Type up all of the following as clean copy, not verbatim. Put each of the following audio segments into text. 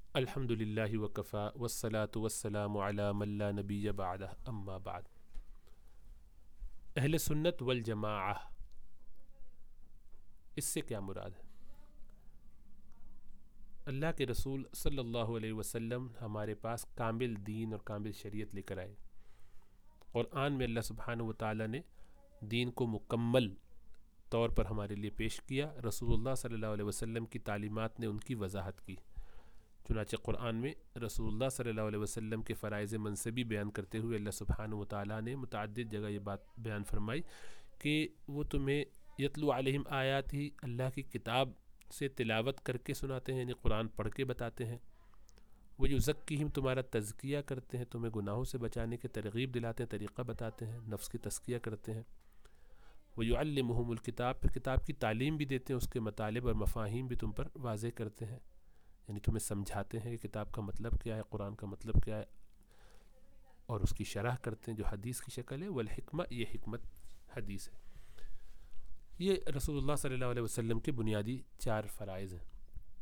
الحمد للہ وکفا والصلاة والسلام علی من لا نبی بعدہ اما بعد۔ اہل سنت والجماعہ، اس سے کیا مراد ہے؟ اللہ کے رسول صلی اللہ علیہ وسلم ہمارے پاس کامل دین اور کامل شریعت لے کر آئے۔ قرآن میں اللہ سبحانہ و تعالیٰ نے دین کو مکمل طور پر ہمارے لیے پیش کیا۔ رسول اللہ صلی اللہ علیہ وسلم کی تعلیمات نے ان کی وضاحت کی۔ چنانچہ قرآن میں رسول اللہ صلی اللہ علیہ وسلم کے فرائض منصبی بیان کرتے ہوئے اللہ سبحانہ و تعالیٰ نے متعدد جگہ یہ بات بیان فرمائی کہ وہ تمہیں یتلو علیہم آیات ہی، اللہ کی کتاب سے تلاوت کر کے سناتے ہیں، یعنی قرآن پڑھ کے بتاتے ہیں۔ وہ یزکیہم، تمہارا تزکیہ کرتے ہیں، تمہیں گناہوں سے بچانے کے ترغیب دلاتے ہیں، طریقہ بتاتے ہیں، نفس کی تزکیہ کرتے ہیں۔ وَيُعَلِّمُهُمُ الْكِتاب، پھر کتاب کی تعلیم بھی دیتے ہیں، اس کے مطالب اور مفاہیم بھی تم پر واضح کرتے ہیں، یعنی تمہیں سمجھاتے ہیں کہ کتاب کا مطلب کیا ہے، قرآن کا مطلب کیا ہے، اور اس کی شرح کرتے ہیں جو حدیث کی شکل ہے۔ والحکمہ، یہ حکمت حدیث ہے۔ یہ رسول اللہ صلی اللہ علیہ وسلم کے بنیادی 4 فرائض ہیں۔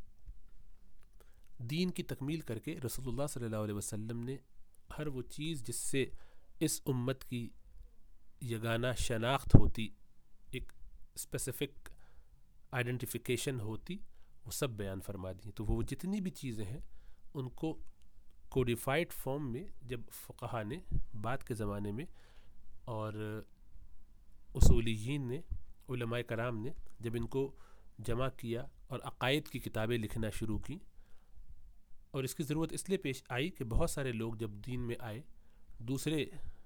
دین کی تکمیل کر کے رسول اللہ صلی اللہ علیہ وسلم نے ہر وہ چیز جس سے اس امت کی یگانہ شناخت ہوتی، ایک اسپیسیفک آئیڈینٹیفیکیشن ہوتی، وہ سب بیان فرما دی۔ تو وہ جتنی بھی چیزیں ہیں ان کو کوڈیفائڈ فارم میں جب فقہا نے بعد کے زمانے میں اور اصولیین نے، علماء کرام نے جب ان کو جمع کیا اور عقائد کی کتابیں لکھنا شروع کی، اور اس کی ضرورت اس لیے پیش آئی کہ بہت سارے لوگ جب دین میں آئے دوسرے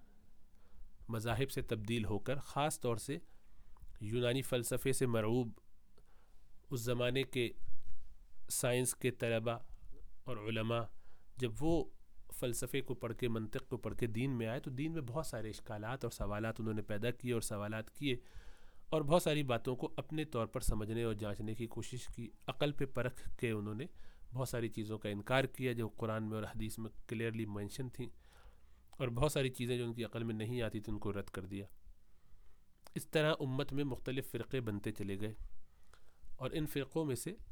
مذاہب سے تبدیل ہو کر، خاص طور سے یونانی فلسفے سے مرعوب اس زمانے کے سائنس کے طلباء اور علماء، جب وہ فلسفے کو پڑھ کے، منطق کو پڑھ کے دین میں آئے تو دین میں بہت سارے اشکالات اور سوالات انہوں نے پیدا کیے اور سوالات کیے، اور بہت ساری باتوں کو اپنے طور پر سمجھنے اور جانچنے کی کوشش کی۔ عقل پہ پرکھ کے انہوں نے بہت ساری چیزوں کا انکار کیا جو قرآن میں اور حدیث میں کلیئرلی مینشن تھیں، اور بہت ساری چیزیں جو ان کی عقل میں نہیں آتی تھیں ان کو رد کر دیا۔ اس طرح امت میں مختلف فرقے بنتے چلے گئے، اور ان فرقوں میں سے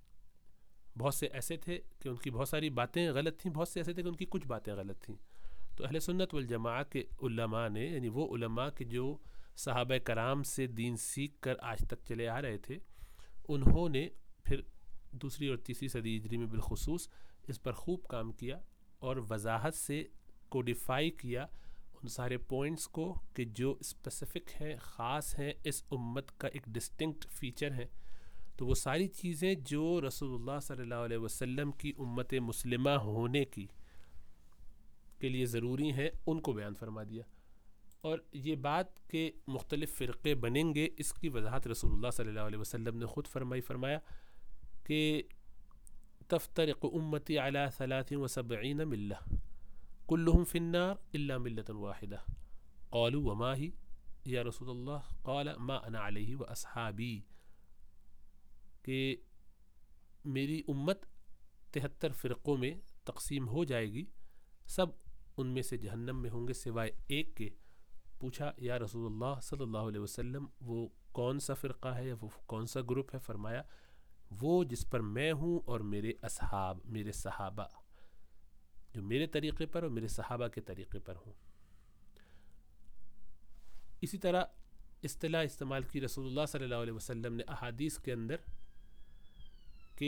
بہت سے ایسے تھے کہ ان کی بہت ساری باتیں غلط تھیں، بہت سے ایسے تھے کہ ان کی کچھ باتیں غلط تھیں۔ تو اہل سنت والجماعہ کے علماء نے، یعنی وہ علماء کے جو صحابہ کرام سے دین سیکھ کر آج تک چلے آ رہے تھے، انہوں نے پھر دوسری اور تیسری صدی ہجری میں بالخصوص اس پر خوب کام کیا اور وضاحت سے کوڈیفائی کیا ان سارے پوائنٹس کو کہ جو اسپیسیفک ہیں، خاص ہیں، اس امت کا ایک ڈسٹنکٹ فیچر ہے۔ تو وہ ساری چیزیں جو رسول اللہ صلی اللہ علیہ وسلم کی امت مسلمہ ہونے کی کے لیے ضروری ہیں ان کو بیان فرما دیا۔ اور یہ بات کہ مختلف فرقے بنیں گے، اس کی وضاحت رسول اللہ صلی اللہ علیہ وسلم نے خود فرمایا کہ تفترق امتی علی 73 ملہ کلہم فی النار الا ملۃ واحدہ قالوا وما ہی یا رسول اللہ قال ما انا علیہ واصحابی، کہ میری امت 73 فرقوں میں تقسیم ہو جائے گی، سب ان میں سے جہنم میں ہوں گے سوائے ایک کے۔ پوچھا یا رسول اللہ صلی اللہ علیہ وسلم وہ کون سا فرقہ ہے یا وہ کون سا گروپ ہے؟ فرمایا وہ جس پر میں ہوں اور میرے اصحاب، میرے صحابہ، جو میرے طریقے پر اور میرے صحابہ کے طریقے پر ہوں۔ اسی طرح اصطلاح استعمال کی رسول اللہ صلی اللہ علیہ وسلم نے احادیث کے اندر کہ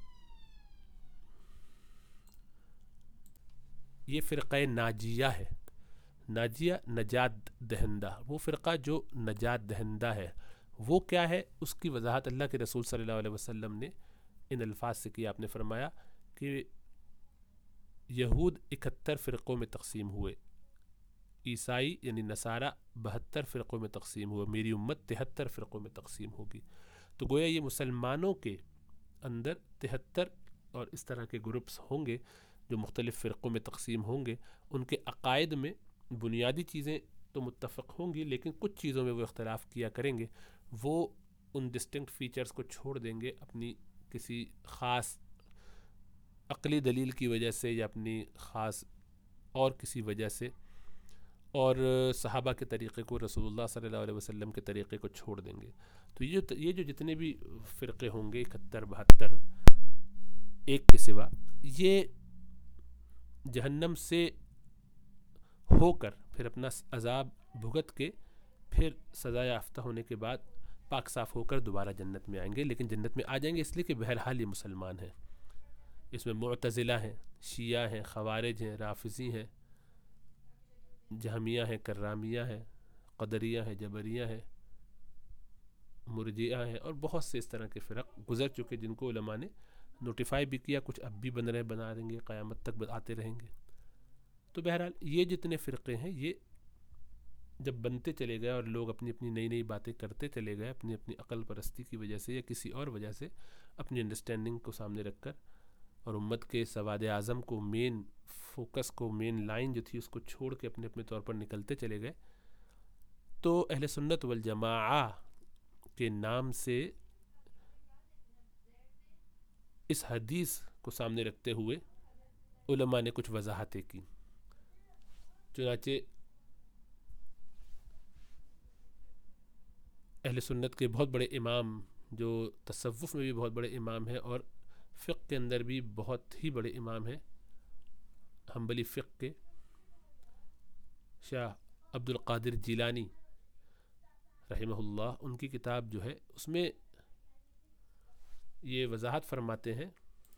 یہ فرقہ ناجیہ ہے۔ ناجیہ نجات دہندہ، وہ فرقہ جو نجات دہندہ ہے، وہ کیا ہے؟ اس کی وضاحت اللہ کے رسول صلی اللہ علیہ وسلم نے ان الفاظ سے کی۔ آپ نے فرمایا کہ یہود 71 فرقوں میں تقسیم ہوئے، عیسائی یعنی نصارہ 72 فرقوں میں تقسیم ہوئے، میری امت 73 فرقوں میں تقسیم ہوگی۔ تو گویا یہ مسلمانوں کے اندر 73 اور اس طرح کے گروپس ہوں گے جو مختلف فرقوں میں تقسیم ہوں گے۔ ان کے عقائد میں بنیادی چیزیں تو متفق ہوں گی، لیکن کچھ چیزوں میں وہ اختلاف کیا کریں گے۔ وہ ان ڈسٹنکٹ فیچرز کو چھوڑ دیں گے اپنی کسی خاص عقلی دلیل کی وجہ سے یا اپنی خاص اور کسی وجہ سے، اور صحابہ کے طریقے کو، رسول اللہ صلی اللہ علیہ وسلم کے طریقے کو چھوڑ دیں گے۔ تو یہ جو جتنے بھی فرقے ہوں گے 71 72 ایک کے سوا، یہ جہنم سے ہو کر پھر اپنا عذاب بھگت کے پھر سزا یافتہ ہونے کے بعد پاک صاف ہو کر دوبارہ جنت میں آئیں گے، لیکن جنت میں آ جائیں گے اس لیے کہ بہرحال یہ مسلمان ہیں۔ اس میں معتزلہ ہیں، شیعہ ہیں، خوارج ہیں، رافضی ہیں، جہمیہ ہیں، کرامیہ ہیں، قدریہ ہیں، جبریہ ہیں، مرجئہ ہیں، اور بہت سے اس طرح کے فرق گزر چکے جن کو علماء نے نوٹیفائی بھی کیا، کچھ اب بھی بنا رہیں گے، قیامت تک آتے رہیں گے۔ تو بہرحال یہ جتنے فرقے ہیں یہ جب بنتے چلے گئے اور لوگ اپنی اپنی نئی نئی باتیں کرتے چلے گئے اپنی اپنی عقل پرستی کی وجہ سے یا کسی اور وجہ سے، اپنی انڈرسٹینڈنگ کو سامنے رکھ کر، اور امت کے سواد اعظم کو، مین فوکس کو، مین لائن جو تھی اس کو چھوڑ کے اپنے اپنے طور پر نکلتے چلے گئے، تو اہل سنت والجماعہ کے نام سے اس حدیث کو سامنے رکھتے ہوئے علماء نے کچھ وضاحتیں کی۔ چنانچہ اہل سنت کے بہت بڑے امام، جو تصوف میں بھی بہت بڑے امام ہیں اور فقہ کے اندر بھی بہت ہی بڑے امام ہیں، حنبلی فقہ کے شاہ عبد القادر جیلانی رحمہ اللہ، ان کی کتاب جو ہے اس میں یہ وضاحت فرماتے ہیں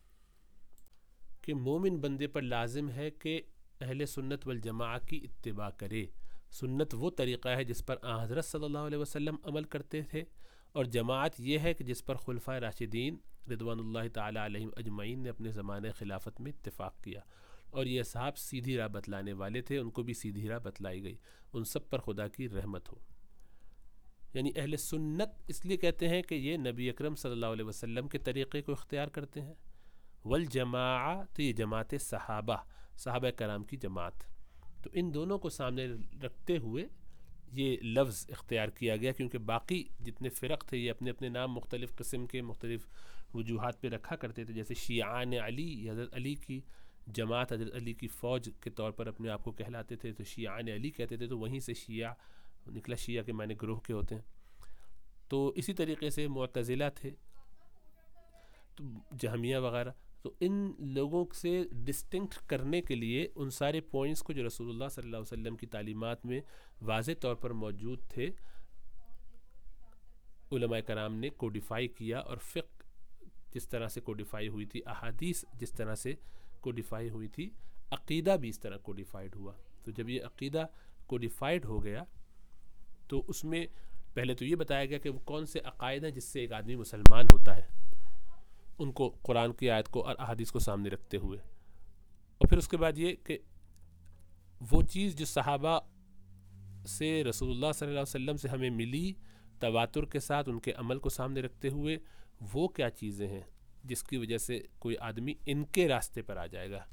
کہ مومن بندے پر لازم ہے کہ اہل سنت والجماعہ کی اتباع کرے۔ سنت وہ طریقہ ہے جس پر آن حضرت صلی اللہ علیہ وسلم عمل کرتے تھے، اور جماعت یہ ہے کہ جس پر خلفائے راشدین رضوان اللہ تعالیٰ علیہم اجمعین نے اپنے زمانے خلافت میں اتفاق کیا، اور یہ اصحاب سیدھی راہ بتلانے والے تھے، ان کو بھی سیدھی راہ بتلائی گئی، ان سب پر خدا کی رحمت ہو۔ یعنی اہل سنت اس لیے کہتے ہیں کہ یہ نبی اکرم صلی اللہ علیہ وسلم کے طریقے کو اختیار کرتے ہیں، والجماعہ تو یہ جماعت صحابہ کرام کی جماعت، تو ان دونوں کو سامنے رکھتے ہوئے یہ لفظ اختیار کیا گیا، کیونکہ باقی جتنے فرق تھے یہ اپنے اپنے نام مختلف قسم کے مختلف وجوہات پہ رکھا کرتے تھے، جیسے شیعان علی، حضرت علی کی جماعت، حضرت علی کی فوج کے طور پر اپنے آپ کو کہلاتے تھے، تو شیعان علی کہتے تھے، تو وہیں سے شیعہ نکلا، شیعہ کے معنی گروہ کے ہوتے ہیں۔ تو اسی طریقے سے معتزلہ تھے، تو جہمیہ وغیرہ، تو ان لوگوں سے ڈسٹنکٹ کرنے کے لیے ان سارے پوائنٹس کو جو رسول اللہ صلی اللہ علیہ وسلم کی تعلیمات میں واضح طور پر موجود تھے، علماء کرام نے کوڈیفائی کیا، اور فقہ جس طرح سے کوڈیفائی ہوئی تھی، احادیث جس طرح سے کوڈیفائی ہوئی تھی، عقیدہ بھی اس طرح کوڈیفائیڈ ہوا۔ تو جب یہ عقیدہ کوڈیفائیڈ ہو گیا تو اس میں پہلے تو یہ بتایا گیا کہ وہ کون سے عقائد ہیں جس سے ایک آدمی مسلمان ہوتا ہے، ان کو قرآن کی آیت کو اور احادیث کو سامنے رکھتے ہوئے، اور پھر اس کے بعد یہ کہ وہ چیز جو صحابہ سے رسول اللہ صلی اللہ علیہ وسلم سے ہمیں ملی تواتر کے ساتھ، ان کے عمل کو سامنے رکھتے ہوئے، وہ کیا چیزیں ہیں جس کی وجہ سے کوئی آدمی ان کے راستے پر آ جائے گا،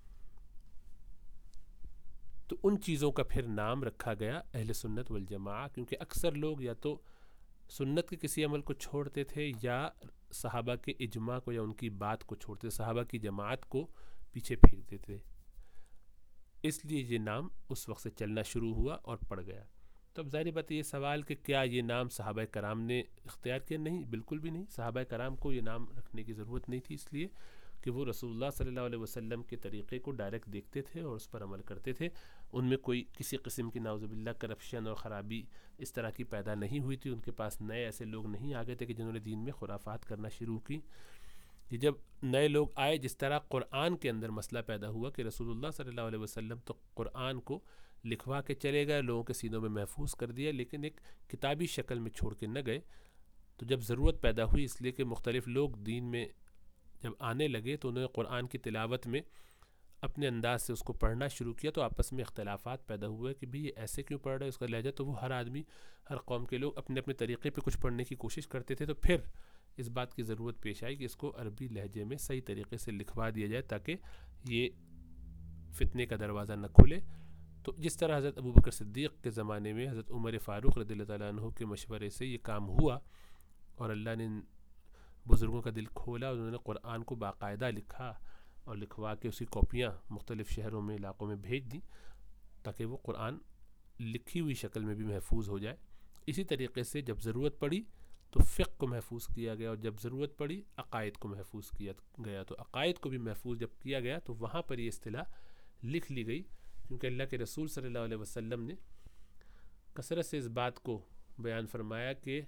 تو ان چیزوں کا پھر نام رکھا گیا اہل سنت والجماعہ، کیونکہ اکثر لوگ یا تو سنت کے کسی عمل کو چھوڑتے تھے یا صحابہ کے اجماع کو یا ان کی بات کو چھوڑتے، صحابہ کی جماعت کو پیچھے پھینک دیتے، اس لیے یہ نام اس وقت سے چلنا شروع ہوا اور پڑ گیا۔ تو اب ظاہر بات یہ سوال کہ کیا یہ نام صحابہ کرام نے اختیار کیا؟ نہیں، بالکل بھی نہیں، صحابہ کرام کو یہ نام رکھنے کی ضرورت نہیں تھی، اس لیے کہ وہ رسول اللہ صلی اللہ علیہ وسلم کے طریقے کو ڈائریکٹ دیکھتے تھے اور اس پر عمل کرتے تھے، ان میں کوئی کسی قسم کی نعوذ باللہ کرپشن اور خرابی اس طرح کی پیدا نہیں ہوئی تھی، ان کے پاس نئے ایسے لوگ نہیں آ گئے تھے کہ جنہوں نے دین میں خرافات کرنا شروع کی۔ یہ جب نئے لوگ آئے، جس طرح قرآن کے اندر مسئلہ پیدا ہوا کہ رسول اللہ صلی اللہ علیہ وسلم تو قرآن کو لکھوا کے چلے گئے، لوگوں کے سینوں میں محفوظ کر دیا، لیکن ایک کتابی شکل میں چھوڑ کے نہ گئے، تو جب ضرورت پیدا ہوئی اس لیے کہ مختلف لوگ دین میں جب آنے لگے تو انہوں نے قرآن کی تلاوت میں اپنے انداز سے اس کو پڑھنا شروع کیا، تو آپس میں اختلافات پیدا ہوئے کہ بھئی یہ ایسے کیوں پڑھ رہا ہے، اس کا لہجہ، تو وہ ہر آدمی، ہر قوم کے لوگ اپنے اپنے طریقے پہ کچھ پڑھنے کی کوشش کرتے تھے، تو پھر اس بات کی ضرورت پیش آئی کہ اس کو عربی لہجے میں صحیح طریقے سے لکھوا دیا جائے تاکہ یہ فتنے کا دروازہ نہ کھلے۔ تو جس طرح حضرت ابوبکر صدیق کے زمانے میں حضرت عمر فاروق رضی اللہ تعالیٰ عنہ کے مشورے سے یہ کام ہوا، اور اللہ نے بزرگوں کا دل کھولا اور انہوں نے قرآن کو باقاعدہ لکھا اور لکھوا کے اسی کاپیاں مختلف شہروں میں، علاقوں میں بھیج دیں تاکہ وہ قرآن لکھی ہوئی شکل میں بھی محفوظ ہو جائے۔ اسی طریقے سے جب ضرورت پڑی تو فقہ کو محفوظ کیا گیا، اور جب ضرورت پڑی عقائد کو محفوظ کیا گیا، تو عقائد کو بھی محفوظ جب کیا گیا تو وہاں پر یہ اصطلاح لکھ لی گئی، کیونکہ اللہ کے رسول صلی اللہ علیہ وسلم نے کثرت سے اس بات کو بیان فرمایا کہ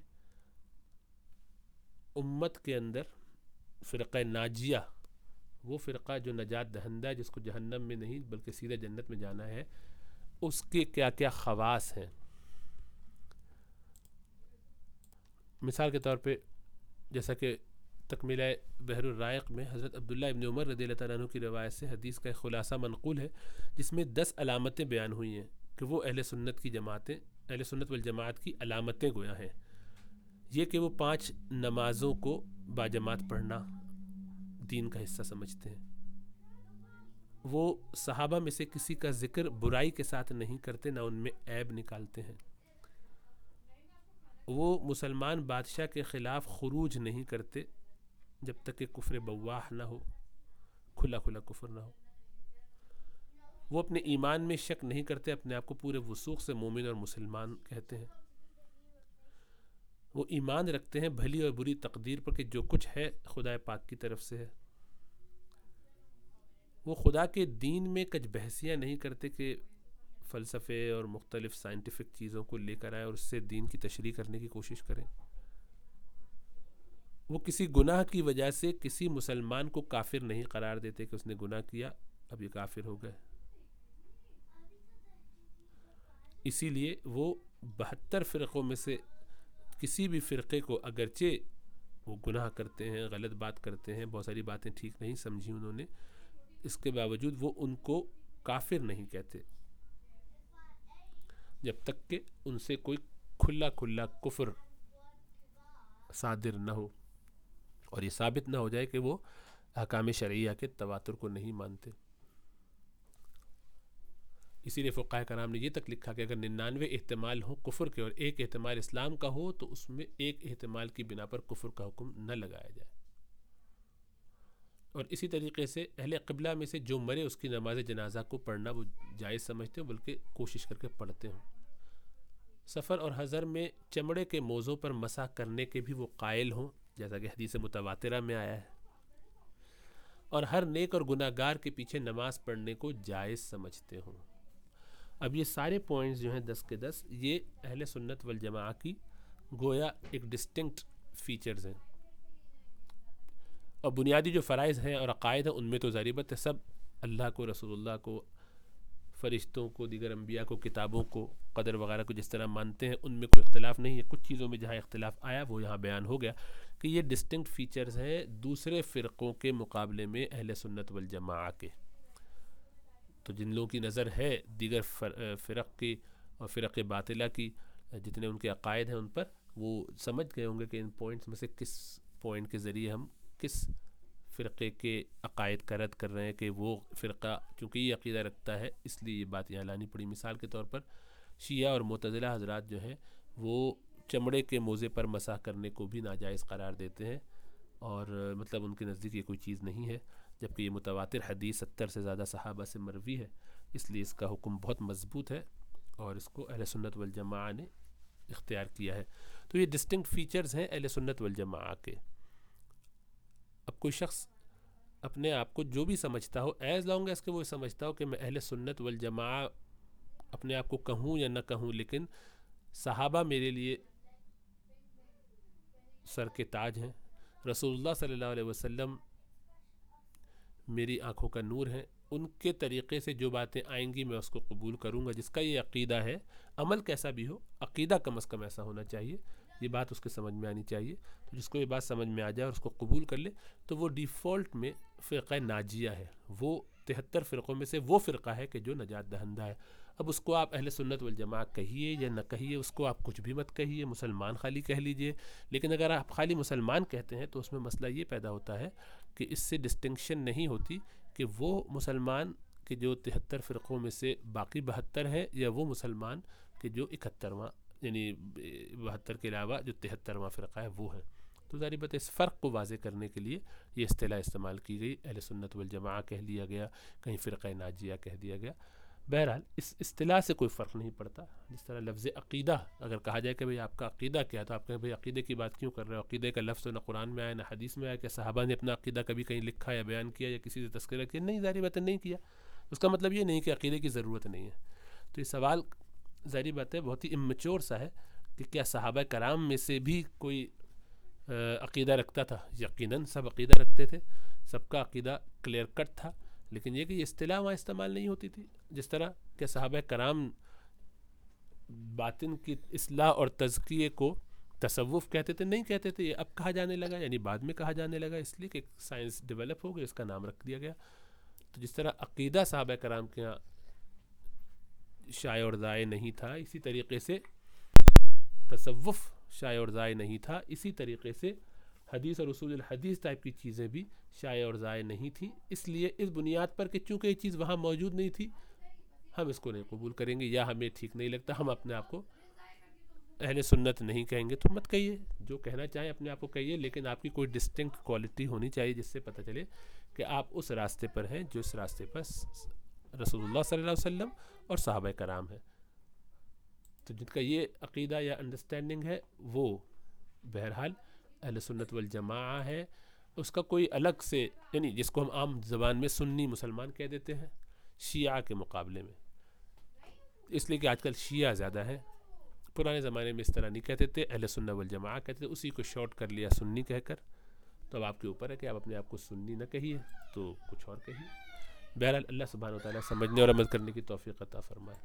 امت کے اندر فرقہ ناجیہ، وہ فرقہ جو نجات دہندہ ہے، جس کو جہنم میں نہیں بلکہ سیدھا جنت میں جانا ہے، اس کے کیا کیا خواص ہیں۔ مثال کے طور پہ جیسا کہ تکملہ بحر الرائق میں حضرت عبداللہ ابن عمر رضی اللہ تعالیٰ عنہ کی روایت سے حدیث کا ایک خلاصہ منقول ہے، جس میں 10 علامتیں بیان ہوئی ہیں کہ وہ اہل سنت والجماعت کی علامتیں گویا ہیں۔ یہ کہ وہ 5 نمازوں کو باجماعت پڑھنا دین کا حصہ سمجھتے ہیں، وہ صحابہ میں سے کسی کا ذکر برائی کے ساتھ نہیں کرتے، نہ ان میں عیب نکالتے ہیں، وہ مسلمان بادشاہ کے خلاف خروج نہیں کرتے جب تک کہ کفر بواح نہ ہو، کھلا کفر نہ ہو، وہ اپنے ایمان میں شک نہیں کرتے، اپنے آپ کو پورے وثوق سے مومن اور مسلمان کہتے ہیں، وہ ایمان رکھتے ہیں بھلی اور بری تقدیر پر کہ جو کچھ ہے خدا پاک کی طرف سے ہے، وہ خدا کے دین میں کچھ بحثیاں نہیں کرتے کہ فلسفے اور مختلف سائنٹیفک چیزوں کو لے کر آئے اور اس سے دین کی تشریح کرنے کی کوشش کریں، وہ کسی گناہ کی وجہ سے کسی مسلمان کو کافر نہیں قرار دیتے کہ اس نے گناہ کیا اب یہ کافر ہو گئے، اسی لیے وہ 72 فرقوں میں سے کسی بھی فرقے کو اگرچہ وہ گناہ کرتے ہیں، غلط بات کرتے ہیں، بہت ساری باتیں ٹھیک نہیں سمجھی انہوں نے، اس کے باوجود وہ ان کو کافر نہیں کہتے جب تک کہ ان سے کوئی کھلا کفر صادر نہ ہو اور یہ ثابت نہ ہو جائے کہ وہ احکام شرعیہ کے تواتر کو نہیں مانتے۔ اسی لیے فقہاء کرام نے یہ تک لکھا کہ اگر 99 احتمال ہوں کفر کے اور ایک احتمال اسلام کا ہو تو اس میں ایک احتمال کی بنا پر کفر کا حکم نہ لگایا جائے، اور اسی طریقے سے اہل قبلہ میں سے جو مرے اس کی نماز جنازہ کو پڑھنا وہ جائز سمجھتے ہوں، بلکہ کوشش کر کے پڑھتے ہوں۔ سفر اور حضر میں چمڑے کے موزوں پر مسح کرنے کے بھی وہ قائل ہوں، جیسا کہ حدیث متواترہ میں آیا ہے، اور ہر نیک اور گناہ گار کے پیچھے نماز پڑھنے کو جائز سمجھتے ہوں۔ اب یہ سارے پوائنٹس جو ہیں 10 کے 10 یہ اہل سنت والجماعہ کی گویا ایک ڈسٹنکٹ فیچرز ہیں، اور بنیادی جو فرائض ہیں اور عقائد ہیں ان میں تو ظاہر بات ہے سب اللہ کو، رسول اللہ کو، فرشتوں کو، دیگر انبیاء کو، کتابوں کو، قدر وغیرہ کو جس طرح مانتے ہیں ان میں کوئی اختلاف نہیں ہے۔ کچھ چیزوں میں جہاں اختلاف آیا وہ یہاں بیان ہو گیا کہ یہ ڈسٹنکٹ فیچرز ہیں دوسرے فرقوں کے مقابلے میں اہل سنت والجماعہ کے۔ تو جن لوگوں کی نظر ہے دیگر فرق کی اور فرق باطلہ کی جتنے ان کے عقائد ہیں ان پر، وہ سمجھ گئے ہوں گے کہ ان پوائنٹس میں سے کس پوائنٹ کے ذریعے ہم کس فرقے کے عقائد کا رد کر رہے ہیں، کہ وہ فرقہ چونکہ یہ عقیدہ رکھتا ہے اس لیے یہ بات یہاں لانی پڑی۔ مثال کے طور پر شیعہ اور معتزلہ حضرات جو ہیں وہ چمڑے کے موزے پر مسح کرنے کو بھی ناجائز قرار دیتے ہیں، اور مطلب ان کے نزدیک یہ کوئی چیز نہیں ہے، جبکہ یہ متواتر حدیث 70 سے زیادہ صحابہ سے مروی ہے، اس لیے اس کا حکم بہت مضبوط ہے اور اس کو اہل سنت والجماعہ نے اختیار کیا ہے۔ تو یہ ڈسٹنکٹ فیچرز ہیں اہل سنت والجماعہ کے۔ اب کوئی شخص اپنے آپ کو جو بھی سمجھتا ہو، ایز لانگ ایز کہ وہ سمجھتا ہو کہ میں اہل سنت والجماعہ اپنے آپ کو کہوں یا نہ کہوں، لیکن صحابہ میرے لیے سر کے تاج ہیں، رسول اللہ صلی اللہ علیہ وسلم میری آنکھوں کا نور ہیں، ان کے طریقے سے جو باتیں آئیں گی میں اس کو قبول کروں گا، جس کا یہ عقیدہ ہے، عمل کیسا بھی ہو عقیدہ کم از کم ایسا ہونا چاہیے، یہ بات اس کے سمجھ میں آنی چاہیے۔ تو جس کو یہ بات سمجھ میں آ جائے اور اس کو قبول کر لے تو وہ ڈیفالٹ میں فرقہ ناجیہ ہے، وہ 73 فرقوں میں سے وہ فرقہ ہے کہ جو نجات دہندہ ہے۔ اب اس کو آپ اہل سنت والجماعہ کہیے یا نہ کہیے، اس کو آپ کچھ بھی مت کہیے، مسلمان خالی کہہ لیجئے، لیکن اگر آپ خالی مسلمان کہتے ہیں تو اس میں مسئلہ یہ پیدا ہوتا ہے کہ اس سے ڈسٹنکشن نہیں ہوتی کہ وہ مسلمان کہ جو 73 فرقوں میں سے باقی 72 ہیں، یا وہ مسلمان کہ جو 71واں یعنی 72 کے علاوہ جو 73واں فرقہ ہے وہ ہے۔ تو ظاہر بات اس فرق کو واضح کرنے کے لیے یہ اصطلاح استعمال کی گئی، اہل سنت والجماعہ کہہ لیا گیا، کہیں فرقہ ناجیہ کہہ دیا گیا۔ بہرحال اس اصطلاح سے کوئی فرق نہیں پڑتا. جس طرح لفظ عقیدہ اگر کہا جائے کہ بھئی آپ کا عقیدہ کیا ہے تو آپ کہیں بھئی عقیدے کی بات کیوں کر رہے ہو, عقیدے کا لفظ نہ قرآن میں آیا نہ حدیث میں آیا, کہ صحابہ نے اپنا عقیدہ کبھی کہیں لکھا یا بیان کیا یا کسی سے تذکرہ کیا؟ نہیں, ظاہری بات ہے نہیں کیا. اس کا مطلب یہ نہیں کہ عقیدے کی ضرورت نہیں ہے. تو یہ سوال ظاہری بات ہے بہت ہی امچور سا ہے کہ کیا صحابہ کرام میں سے بھی کوئی عقیدہ رکھتا تھا؟ یقیناً سب عقیدہ رکھتے تھے, سب کا عقیدہ کلیئر کٹ تھا, لیکن یہ کہ یہ اصطلاح وہاں استعمال نہیں ہوتی تھی. جس طرح کہ صحابہ کرام باطن کی اصلاح اور تزکیے کو تصوف کہتے تھے, نہیں کہتے تھے. یہ اب کہا جانے لگا, یعنی بعد میں کہا جانے لگا, اس لیے کہ سائنس ڈیولپ ہو گئی, اس کا نام رکھ دیا گیا. تو جس طرح عقیدہ صحابہ کرام کے یہاں شائع اور ضائع نہیں تھا, اسی طریقے سے تصوف شائع اور ضائع نہیں تھا, اسی طریقے سے حدیث اور اصول الحدیث ٹائپ کی چیزیں بھی شائع اور ضائع نہیں تھیں. اس لیے اس بنیاد پر کہ چونکہ یہ چیز وہاں موجود نہیں تھی, ہم اس کو نہیں قبول کریں گے, یا ہمیں ٹھیک نہیں لگتا, ہم اپنے آپ کو اہل سنت نہیں کہیں گے. تو مت کہیے, جو کہنا چاہیں اپنے آپ کو کہیے, لیکن آپ کی کوئی ڈسٹنکٹ کوالٹی ہونی چاہیے جس سے پتہ چلے کہ آپ اس راستے پر ہیں جو اس راستے پر رسول اللہ صلی اللہ علیہ وسلم اور صحابہ کرام ہیں. تو جن کا یہ عقیدہ یا انڈرسٹینڈنگ ہے وہ بہرحال اہل سنت والجماعہ ہے. اس کا کوئی الگ سے, یعنی جس کو ہم عام زبان میں سنی مسلمان کہہ دیتے ہیں شیعہ کے مقابلے میں, اس لیے کہ آج کل شیعہ زیادہ ہیں. پرانے زمانے میں اس طرح نہیں کہتے تھے, اہل سنت والجماعہ کہتے تھے, اسی کو شارٹ کر لیا سنی کہہ کر. تو اب آپ کے اوپر ہے کہ آپ اپنے آپ کو سنی نہ کہیے تو کچھ اور کہیے. بہرحال اللہ سبحانہ و تعالیٰ سمجھنے اور عمل کرنے کی توفیق عطا فرمائے.